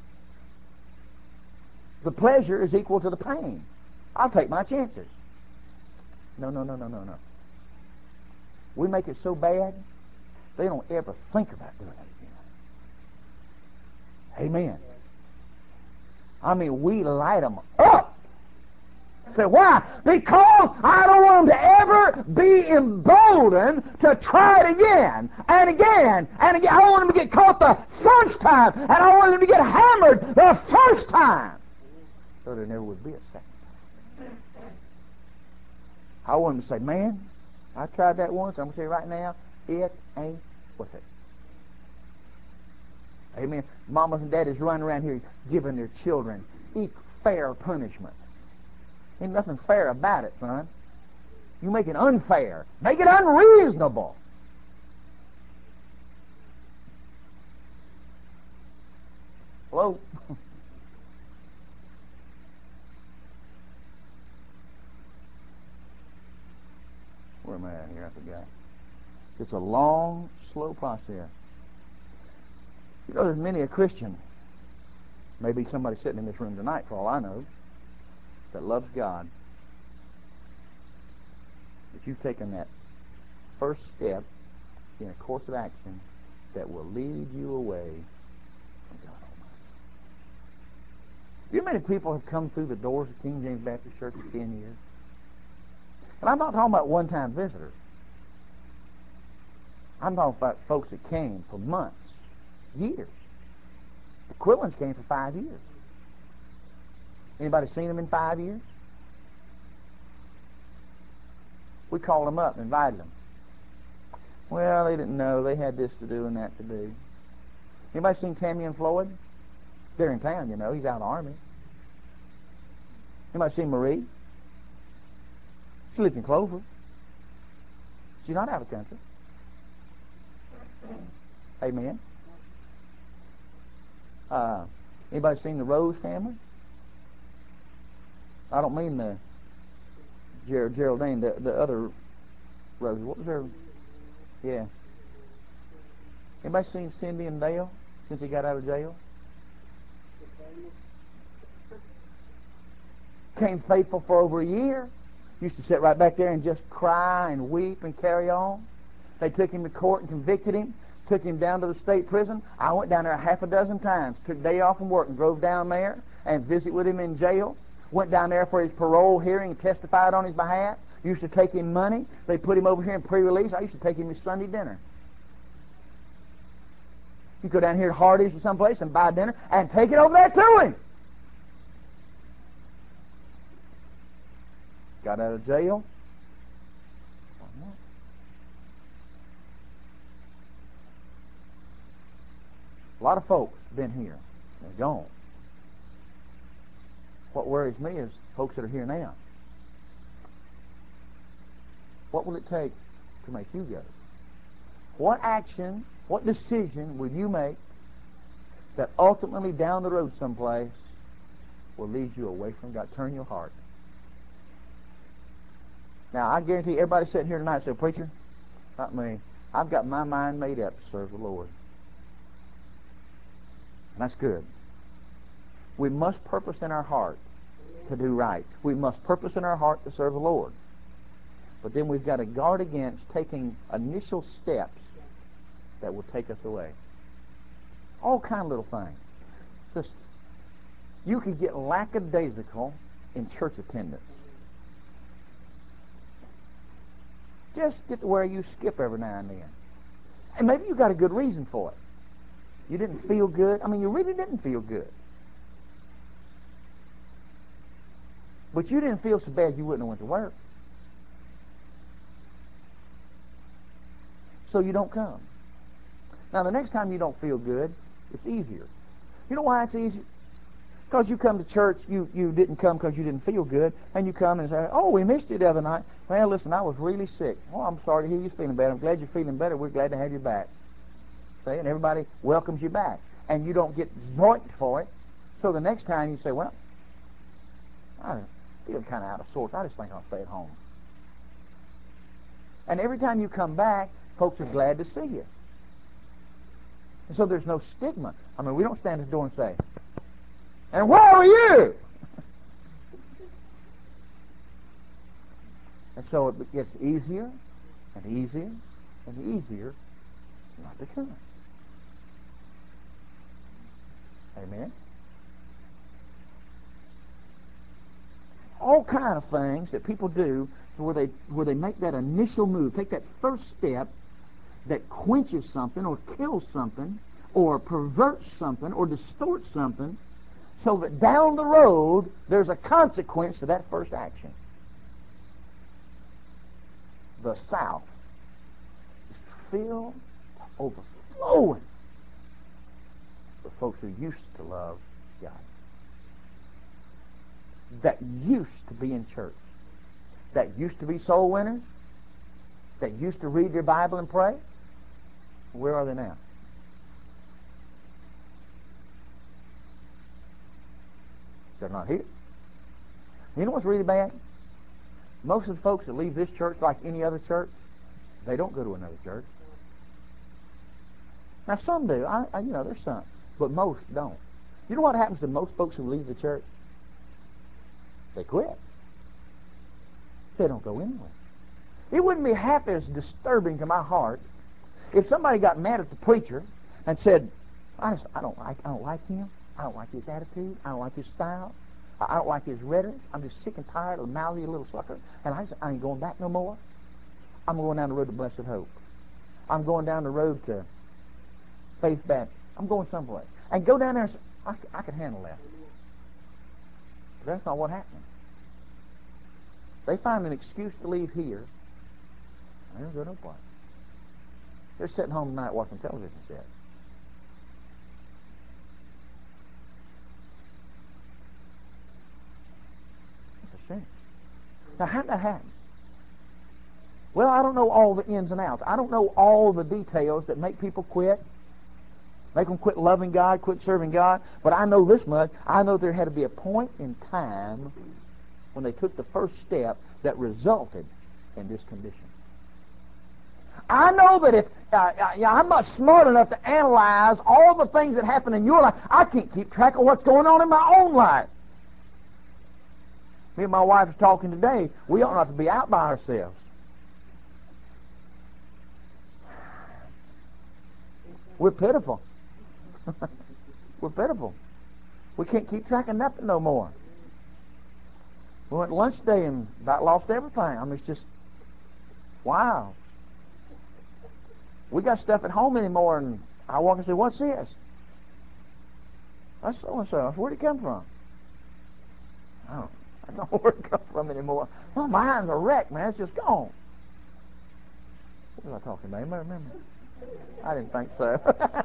The pleasure is equal to the pain. I'll take my chances. No, no, no, no, no, no. We make it so bad, they don't ever think about doing it again. Amen. I mean, we light them up. Say, why? Because I don't want them to ever be emboldened to try it again and again and again. I don't want them to get caught the first time, and I want them to get hammered the first time. So there never would be a second time. I want them to say, man, I tried that once. I'm going to tell you right now, it ain't worth it. Amen. Mamas and daddies running around here giving their children equal, fair punishment. Ain't nothing fair about it, son. You make it unfair. Make it unreasonable. Hello? Where am I at here? I forgot. It's a long, slow process. You know, there's many a Christian, maybe somebody sitting in this room tonight, for all I know, that loves God. But you've taken that first step in a course of action that will lead you away from God Almighty. You know how many people have come through the doors of King James Baptist Church for ten years? And I'm not talking about one-time visitors. I'm talking about folks that came for months, years. The Quillens came for five years. Anybody seen them in five years? We called them up and invited them. Well, they didn't know. They had this to do and that to do. Anybody seen Tammy and Floyd? They're in town, you know. He's out in the Army. Anybody seen Marie? She lives in Clover. She's not out of the country. Amen. Uh, anybody seen the Rose family? I don't mean the Ger- Geraldine, the, the other Rose. What was her? Yeah. Anybody seen Cindy and Dale since he got out of jail? Came faithful for over a year. Used to sit right back there and just cry and weep and carry on. They took him to court and convicted him. Took him down to the state prison. I went down there a half a dozen times. Took a day off from work and drove down there and visited with him in jail. Went down there for his parole hearing and testified on his behalf. Used to take him money. They put him over here in pre-release. I used to take him his Sunday dinner. You go down here to Hardee's or someplace and buy dinner and take it over there to him. Got out of jail. A lot of folks been here. They're gone. What worries me is folks that are here now. What will it take to make you go? What action, what decision will you make that ultimately down the road someplace will lead you away from God? Turn your heart. Now, I guarantee everybody sitting here tonight said, preacher, not me. I've got my mind made up to serve the Lord. And that's good. We must purpose in our heart to do right. We must purpose in our heart to serve the Lord. But then we've got to guard against taking initial steps that will take us away. All kind of little things. Just, you can get lackadaisical in church attendance. Just get to where you skip every now and then. And maybe you got a good reason for it. You didn't feel good. I mean, you really didn't feel good. But you didn't feel so bad you wouldn't have went to work. So you don't come. Now, the next time you don't feel good, it's easier. You know why it's easier? Because you come to church, you, you didn't come because you didn't feel good, and you come and say, oh, we missed you the other night. Well, listen, I was really sick. Oh, I'm sorry to hear you're feeling better. I'm glad you're feeling better. We're glad to have you back. See, and everybody welcomes you back. And you don't get zoinked for it. So the next time you say, well, I feel kind of out of sorts. I just think I'll stay at home. And every time you come back, folks are glad to see you. And so there's no stigma. I mean, we don't stand at the door and say, and where are you? And so it gets easier and easier and easier not to come. Amen? All kind of things that people do where they where they make that initial move, take that first step that quenches something or kills something or perverts something or distorts something so that down the road there's a consequence to that first action. the South is filled to overflowing with folks who used to love God, that used to be in church, that used to be soul winners, that used to read their Bible and pray. Where are they now? They're not here. You know what's really bad? Most of the folks that leave this church like any other church, they don't go to another church. Now some do. I, I, you know, there's some. But most don't. You know what happens to most folks who leave the church? They quit. They don't go anywhere. It wouldn't be half as disturbing to my heart if somebody got mad at the preacher and said, I, just, I, don't, like, I don't like him. I don't like his attitude. I don't like his style. I don't like his rhetoric. I'm just sick and tired of the mouthy little sucker. And I, just, I ain't going back no more. I'm going down the road to Blessed Hope. I'm going down the road to Faith Baptist. I'm going someplace. And go down there and say, I, I can handle that. But that's not what happened. They find an excuse to leave here. They don't go no place. They're sitting home tonight watching television sets. It's a shame. Now, how did that happen? Well, I don't know all the ins and outs. I don't know all the details that make people quit, make them quit loving God, quit serving God. But I know this much. I know there had to be a point in time when they took the first step that resulted in this condition. I know that if uh, uh, yeah, I'm not smart enough to analyze all the things that happen in your life, I can't keep track of what's going on in my own life. Me and my wife is talking today. We ought not to be out by ourselves. We're pitiful. We're pitiful. We can't keep track of nothing no more. We went lunch day and about lost everything. I mean, it's just, wow. We got stuff at home anymore, and I walk and say, what's this? That's so-and-so. Where'd it come from? I don't, I don't know where it come from anymore. My mind's a wreck, man. It's just gone. What was I talking about? Anybody remember? I didn't think so.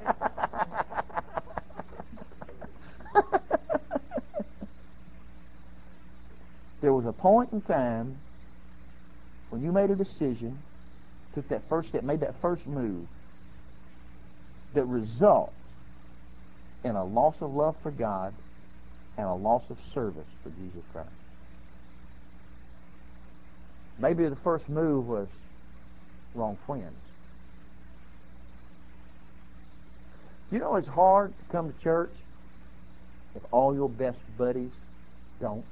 There was a point in time when you made a decision, took that first step, made that first move, that results in a loss of love for God and a loss of service for Jesus Christ. Maybe the first move was wrong friends. You know it's hard to come to church if all your best buddies don't.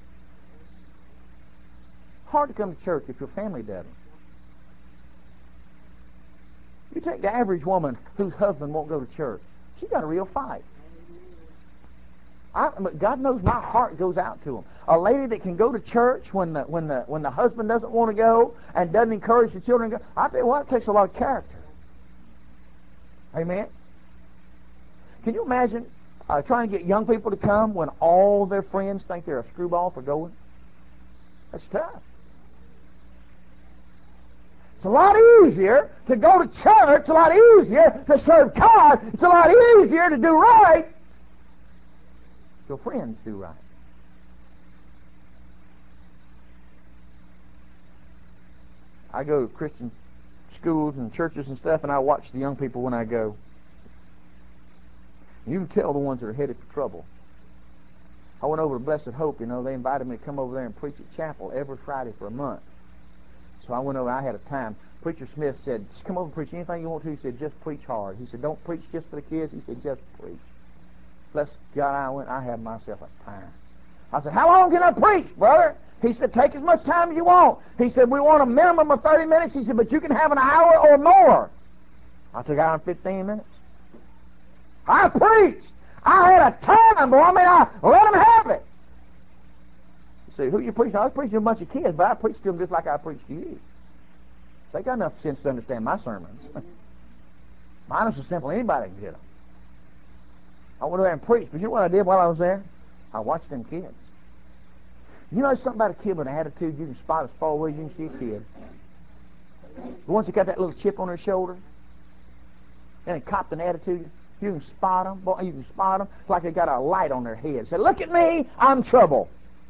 Hard to come to church if your family doesn't. You take the average woman whose husband won't go to church. She got a real fight. I, God knows my heart goes out to them. A lady that can go to church when the when the when the husband doesn't want to go and doesn't encourage the children to go. I tell you what, it takes a lot of character. Amen. Can you imagine uh, trying to get young people to come when all their friends think they're a screwball for going? That's tough. It's a lot easier to go to church. It's a lot easier to serve God. It's a lot easier to do right. Your friends do right. I go to Christian schools and churches and stuff, and I watch the young people when I go. You can tell the ones that are headed for trouble. I went over to Blessed Hope. You know, they invited me to come over there and preach at chapel every Friday for a month. So I went over. I had a time. Preacher Smith said, just come over and preach anything you want to. He said, just preach hard. He said, don't preach just for the kids. He said, just preach. Bless God, I went. I had myself a time. I said, how long can I preach, brother? He said, take as much time as you want. He said, we want a minimum of thirty minutes. He said, but you can have an hour or more. I took out fifteen minutes. I preached. I had a time, boy. I mean, I let them have it. You say, who you preaching? I was preaching to a bunch of kids, but I preached to them just like I preached to you. They got enough sense to understand my sermons. Mine is so simple, anybody can get them. I went over there and preached, but you know what I did while I was there? I watched them kids. You know something about a kid with an attitude, you can spot as far away as you can see a kid. The ones that got that little chip on their shoulder, and they copped an attitude. You can spot them. Boy, you can spot them. It's like they got a light on their head. Say, look at me, I'm trouble.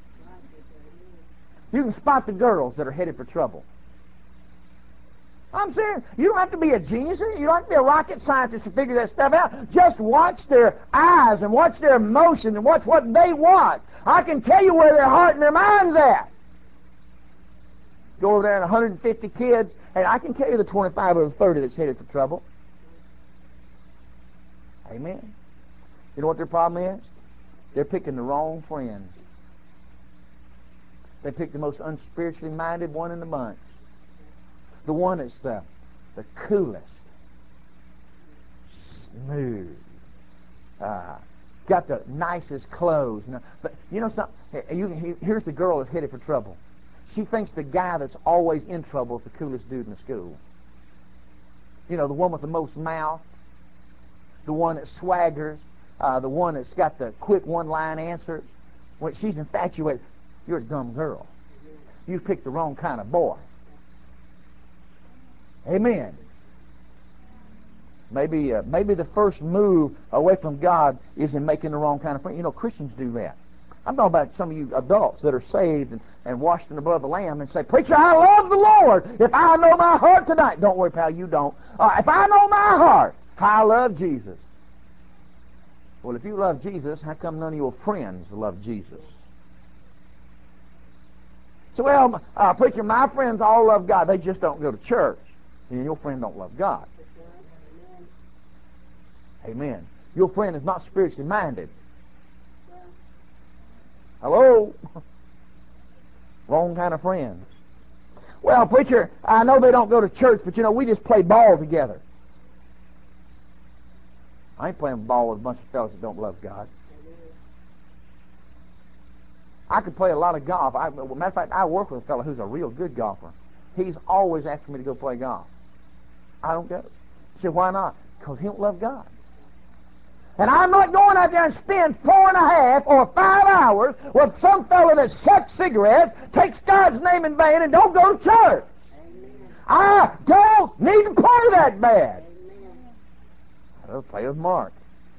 You can spot the girls that are headed for trouble. I'm serious. You don't have to be a genius. You don't have to be a rocket scientist to figure that stuff out. Just watch their eyes and watch their emotions and watch what they want. I can tell you where their heart and their mind's at. Go over there and one hundred fifty kids, and I can tell you the twenty-five or the thirty that's headed for trouble. Amen. You know what their problem is? They're picking the wrong friends. They pick the most unspiritually minded one in the bunch. The one that's the, the coolest, smooth, uh, got the nicest clothes. But you know something? You, here's the girl that's headed for trouble. She thinks the guy that's always in trouble is the coolest dude in the school. You know, the one with the most mouth, the one that swaggers, uh, the one that's got the quick one-line answers. When she's infatuated, you're a dumb girl. You've picked the wrong kind of boy. Amen. Maybe uh, maybe the first move away from God is in making the wrong kind of friend. You know, Christians do that. I'm talking about some of you adults that are saved and, and washed in the blood of the Lamb and say, preacher, I love the Lord. If I know my heart tonight. Don't worry, pal, you don't. Uh, if I know my heart, I love Jesus. Well, if you love Jesus, how come none of your friends love Jesus? So, well, uh, preacher, my friends all love God. They just don't go to church. And your friend don't love God. Amen. Your friend is not spiritually minded. Hello? Wrong kind of friends. Well, preacher, I know they don't go to church, but you know, we just play ball together. I ain't playing ball with a bunch of fellas that don't love God. I could play a lot of golf. I, well, matter of fact, I work with a fellow who's a real good golfer. He's always asking me to go play golf. I don't go. He said, why not? Because he don't love God. And I'm not going out there and spend four and a half or five hours with some fellow that sucks cigarettes, takes God's name in vain, and don't go to church. Amen. I don't need to play that bad. Amen. I'll play with Mark.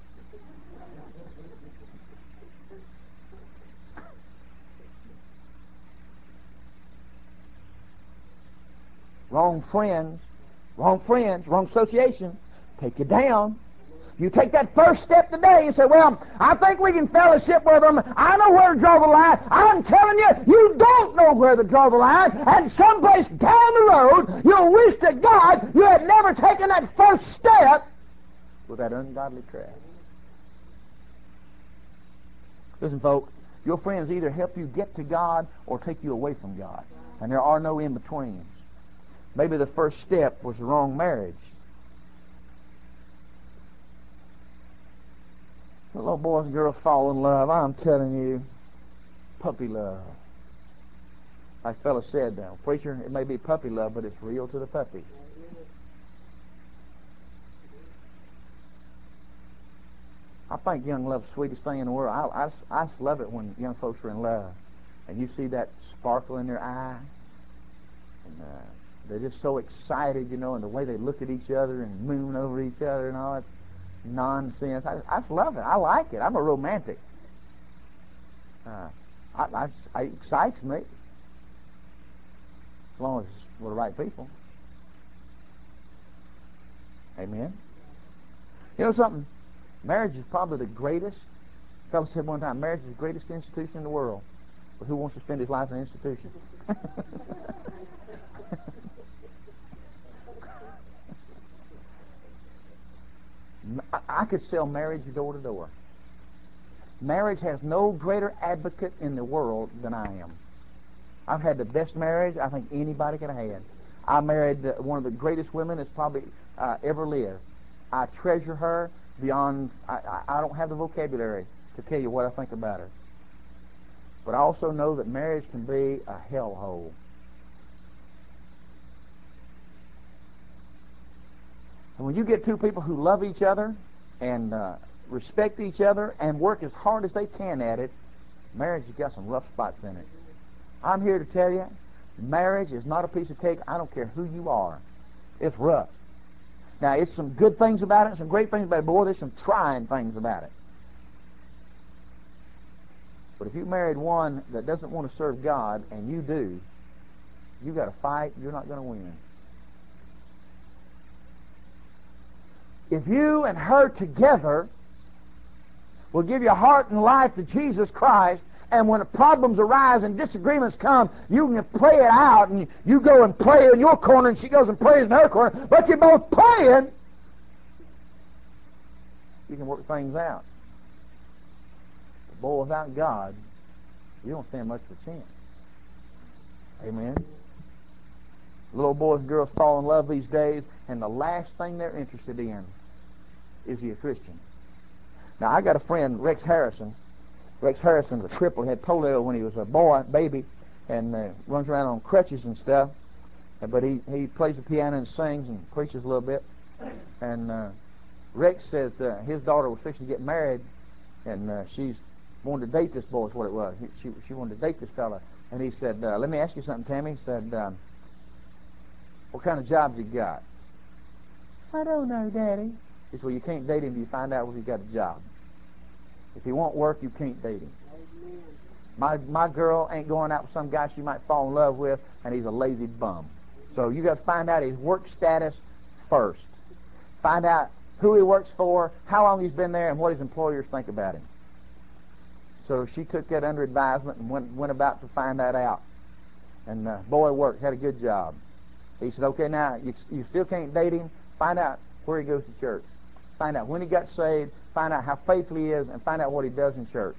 Wrong friends, wrong friends, wrong association, take you down. You take that first step today and say, well, I think we can fellowship with them. I know where to draw the line. I'm telling you, you don't know where to draw the line. And someplace down the road, you'll wish to God you had never taken that first step with that ungodly crowd. Listen, folks, your friends either help you get to God or take you away from God. And there are no in-betweens. Maybe the first step was the wrong marriage. The little boys and girls fall in love. I'm telling you, puppy love. Like the fella said, now, preacher, it may be puppy love, but it's real to the puppy. I think young love's the sweetest thing in the world. I, I, I just love it when young folks are in love, and you see that sparkle in their eye, and uh, they're just so excited, you know, and the way they look at each other and moon over each other and all that nonsense. I, I just love it. I like it. I'm a romantic. Uh, I, I, I, it excites me. As long as it's with the right people. Amen. You know something? Marriage is probably the greatest. A fellow said one time, marriage is the greatest institution in the world. But who wants to spend his life in an institution? I could sell marriage door to door. Marriage has no greater advocate in the world than I am. I've had the best marriage I think anybody could have had. I married one of the greatest women that's probably uh, ever lived. I treasure her beyond, I, I, I don't have the vocabulary to tell you what I think about her. But I also know that marriage can be a hellhole. And when you get two people who love each other and uh, respect each other and work as hard as they can at it, marriage has got some rough spots in it. I'm here to tell you Marriage is not a piece of cake. I don't care who you are. It's rough. Now, it's some good things about it and some great things about it. Boy, there's some trying things about it. But if you married one that doesn't want to serve God, and you do, you've got to fight. You're not going to win. If you and her together will give your heart and life to Jesus Christ, and when problems arise and disagreements come, you can pray it out, and you go and pray in your corner, and she goes and prays in her corner, but you're both praying, you can work things out. But boy, without God, you don't stand much of a chance. Amen. Little boys and girls fall in love these days, and the last thing they're interested in is he a Christian. Now, I got a friend, Rex Harrison. Rex Harrison was a cripple. He had polio when he was a boy, baby, and uh, runs around on crutches and stuff. But he, he plays the piano and sings and preaches a little bit. And uh, Rex says uh, his daughter was fixing to get married, and uh, she's wanted to date this boy is what it was. She, she wanted to date this fella. And he said, uh, let me ask you something, Tammy. He said, um, what kind of jobs you got? I don't know, Daddy. He said, well, you can't date him until you find out if he's got a job. If he won't work, you can't date him. Amen. My my girl ain't going out with some guy she might fall in love with, and he's a lazy bum. So you got to find out his work status first. Find out who he works for, how long he's been there, and what his employers think about him. So she took that under advisement and went went about to find that out. And uh, boy worked, had a good job. He said, okay, now you, you still can't date him. Find out where he goes to church. Find out when he got saved. Find out how faithful he is, and find out what he does in church.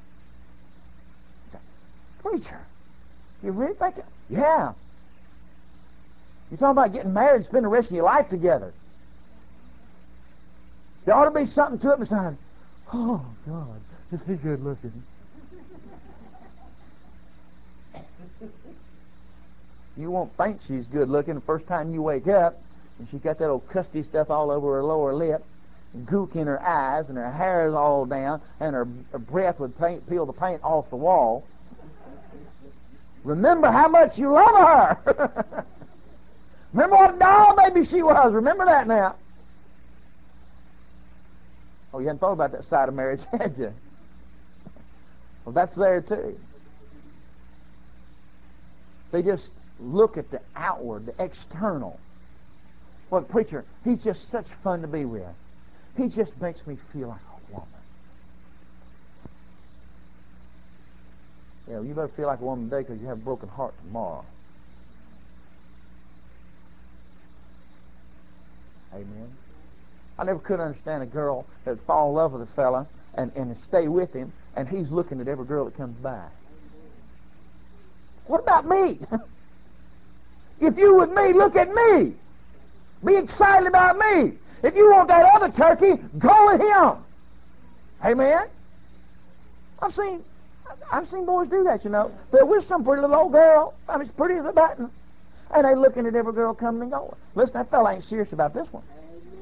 Preacher, you really think it? Yeah. You're talking about getting married and spending the rest of your life together. There ought to be something to it besides, oh, God, is he good looking? You won't think she's good looking the first time you wake up, and she's got that old custy stuff all over her lower lip, gook in her eyes, and her hair is all down, and her, her breath would paint, peel the paint off the wall. Remember how much you love her. Remember what a doll baby she was. Remember that now. Oh, you hadn't thought about that side of marriage, had you? Well, that's there too. They just look at the outward, the external. Well, preacher, he's just such fun to be with. He just makes me feel like a woman. Yeah, you better feel like a woman today because you have a broken heart tomorrow. Amen. I never could understand a girl that would fall in love with a fella and, and stay with him, and he's looking at every girl that comes by. What about me? If you with me, look at me. Be excited about me. If you want that other turkey, go with him. Amen? I've seen I've seen boys do that, you know. They're with some pretty little old girl. I mean, as pretty as a button. And they're looking at every girl coming and going. Listen, that fella ain't serious about this one.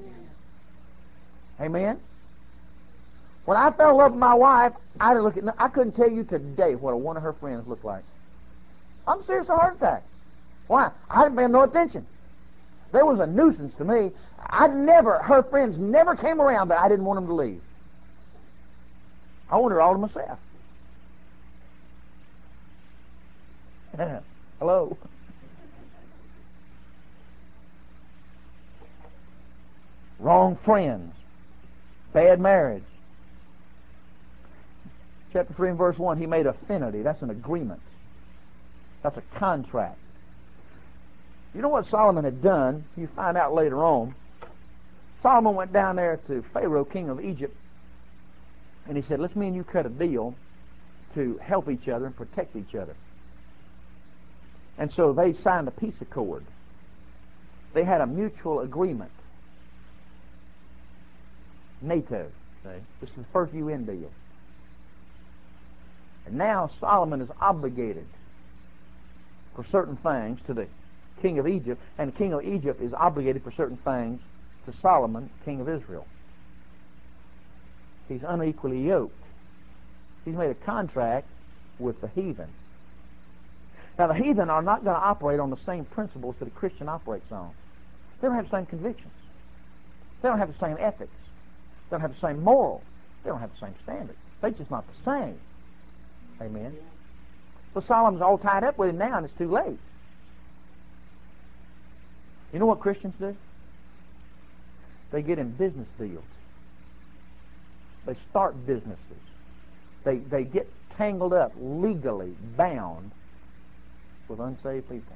Amen? Amen? When I fell in love with my wife, I look at I couldn't tell you today what one of her friends looked like. I'm serious of a heart attack. Why? I didn't pay no attention. There was a nuisance to me. I never, her friends never came around that I didn't want them to leave. I wanted her all to myself. Hello. Wrong friends. Bad marriage. Chapter three and verse one, he made affinity. That's an agreement. That's a contract. You know what Solomon had done? You find out later on. Solomon went down there to Pharaoh, king of Egypt, and he said, let's me and you cut a deal to help each other and protect each other. And so they signed a peace accord. They had a mutual agreement. NATO. See? This is the first U N deal. And now Solomon is obligated for certain things to the king of Egypt, and the king of Egypt is obligated for certain things to Solomon, king of Israel. He's unequally yoked. He's made a contract with the heathen. Now, the heathen are not going to operate on the same principles that a Christian operates on. They don't have the same convictions. They don't have the same ethics. They don't have the same morals. They don't have the same standards. They're just not the same. Amen. But Solomon's all tied up with him now, and it's too late. You know what Christians do? They get in business deals. They start businesses. They, they get tangled up, legally bound with unsaved people.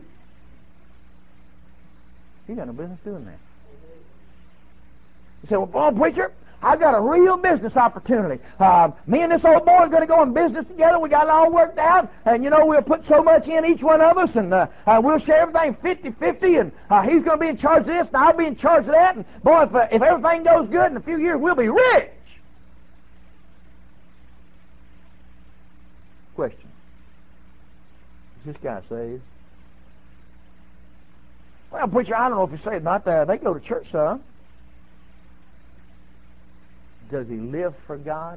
You got no business doing that. You say, well, boy, preacher, I got a real business opportunity. Uh, me and this old boy are going to go in business together. We got it all worked out. And, you know, we'll put so much in, each one of us, and uh, uh, we'll share everything fifty fifty, and uh, he's going to be in charge of this, and I'll be in charge of that. And, boy, if, uh, if everything goes good in a few years, we'll be rich. Question. Is this guy saved? Well, preacher, I don't know if he's saved or not. Uh, they go to church, son. Does he live for God?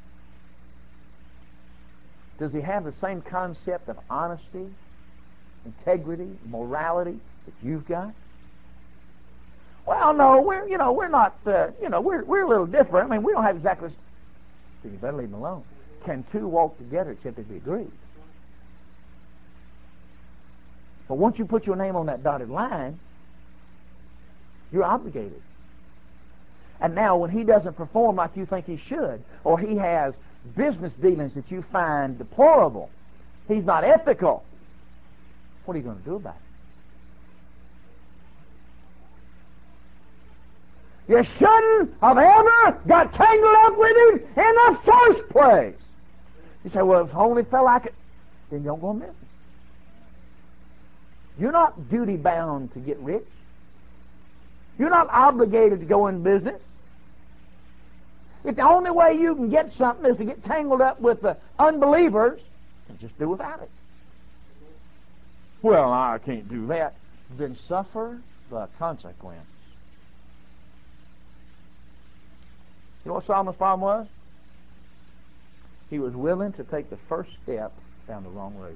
Does he have the same concept of honesty, integrity, morality that you've got? Well, no, we're you know we're not uh, you know we're we're a little different. I mean, we don't have exactly. Then you better leave him alone. Can two walk together except they be agreed? But once you put your name on that dotted line, you're obligated. And now when he doesn't perform like you think he should, or he has business dealings that you find deplorable, he's not ethical, what are you going to do about it? You shouldn't have ever got tangled up with him in the first place. You say, well, if only felt like it, then you don't go in business. You're not duty-bound to get rich. You're not obligated to go in business. If the only way you can get something is to get tangled up with the unbelievers, then just do without it. Well, I can't do that. Then suffer the consequence. You know what Solomon's problem was? He was willing to take the first step down the wrong road.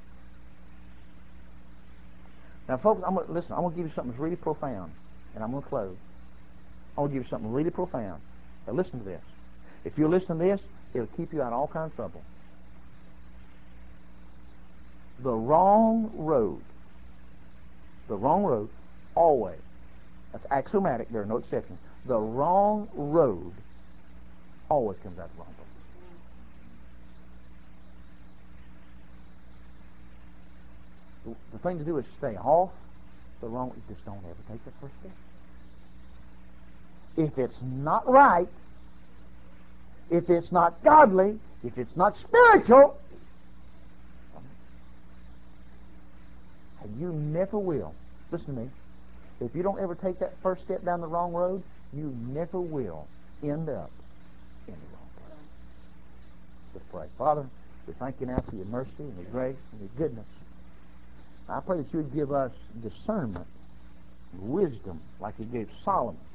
Now, folks, I'm gonna, listen, I'm going to give you something that's really profound, and I'm going to close. I'm going to give you something really profound. Now, listen to this. If you listen to this, it'll keep you out of all kinds of trouble. The wrong road, the wrong road, always, that's axiomatic, there are no exceptions. The wrong road always comes out the wrong place. The, the thing to do is stay off the wrong, just don't ever take the first step. If it's not right, if it's not godly, if it's not spiritual, and you never will, listen to me, if you don't ever take that first step down the wrong road, you never will end up in the wrong place. Let's pray. Father, we thank you now for your mercy and your grace and your goodness. I pray that you would give us discernment and wisdom like you gave Solomon.